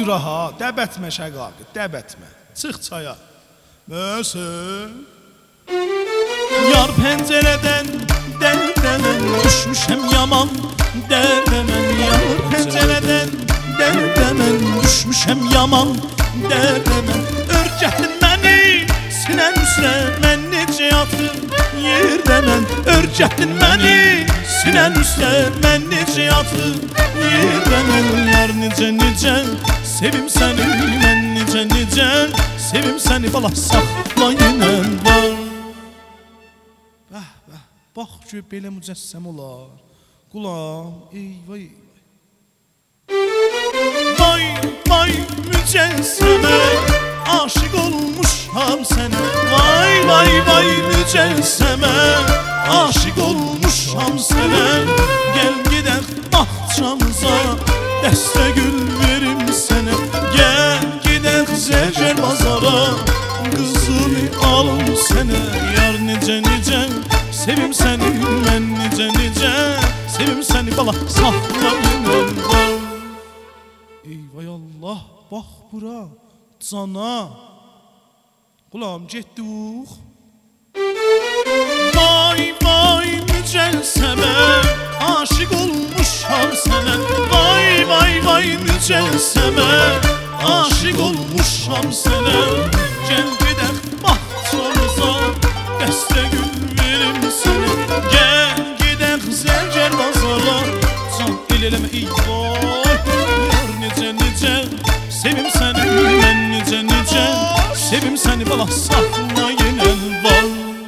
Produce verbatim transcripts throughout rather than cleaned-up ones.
dura ha, dəbətmə şəqaqı, dəbətmə. Çıx çaya. Məsəl. Yar pəncərədən dərdəmən, düşmüşəm yaman dərdəmən. Yar pəncərədən dərdəmən, düşmüşəm yaman dərdəmən. Örgətdin məni sinən üstə, mən necə yatım yerdəmən. Örgətdin məni sinən üstə, mən necə yatım yerdəmən. Yar necə necə sevim səni, mən necə necə sevim səni, bala saxlayınən var. Bəh, bəh, bax ki, belə mücəssəm olar. Qulam, eyvay, eyvay. Vay, vay, mücəssemə, aşık olmuşam sənə. Vay, vay, vay, mücəssemə, aşık olmuşam sənə. Gəl gedək bağçamıza, dəstə gül verim sənə. Gəl gedək zərgər bazara, qızını alım sənə. Yar necə necə sevim səni, mən necə necə sevim səni, bala saxlayınım var. Eyvay Allah, bax bura, cana. Qulam, getdik. Vay, vay, mücəssemə, aşık olmuşam sənə. Vay, vay, vay, mücəssemə, aşık olmuşam sənə. Gəl gedək bağçamıza, dəstə gül verim sənə. Gəl gedək zərgər bazara, can el eləmə, eyvay. Yar necə necə sevim səni, mən necə necə sevim səni, bala saxlayınən var.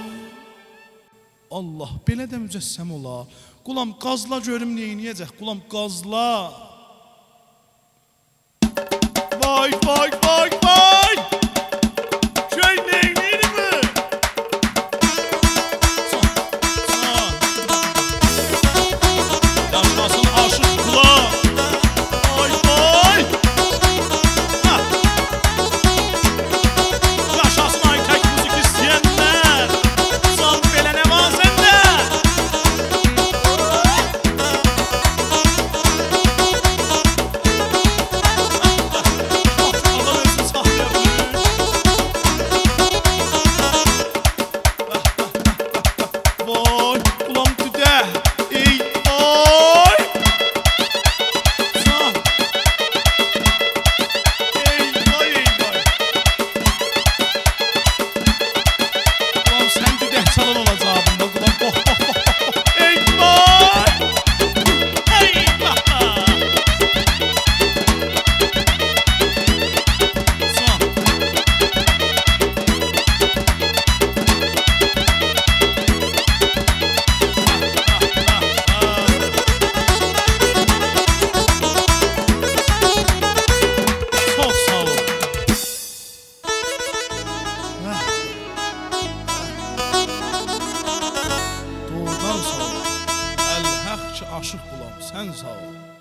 Allah, belə də mücəssəm olar. Qulam, qazla görüm neyniyəcək, qulam, qazla. Vay, vay, vay, vay. Köy neyniydi mi? Can, can. Yaşasın aşıq qulam. Vay, vay. Ha. Yaşasın Aytək müzik istəyənlər. Can, belə nə var səndə? Vay, qulam düdə, ey, vay. Can. Ey, vay, ey, vay. Qulam, sən düdə çalan olacaqdın da, qulam, bax, bax, bax, bax, bax. Ey, vay. Ey, bax, bax. Can. Çok sağ ol. Doğrudan sağ ol. Əl-həq ki, aşıq qulam, sən sağ ol.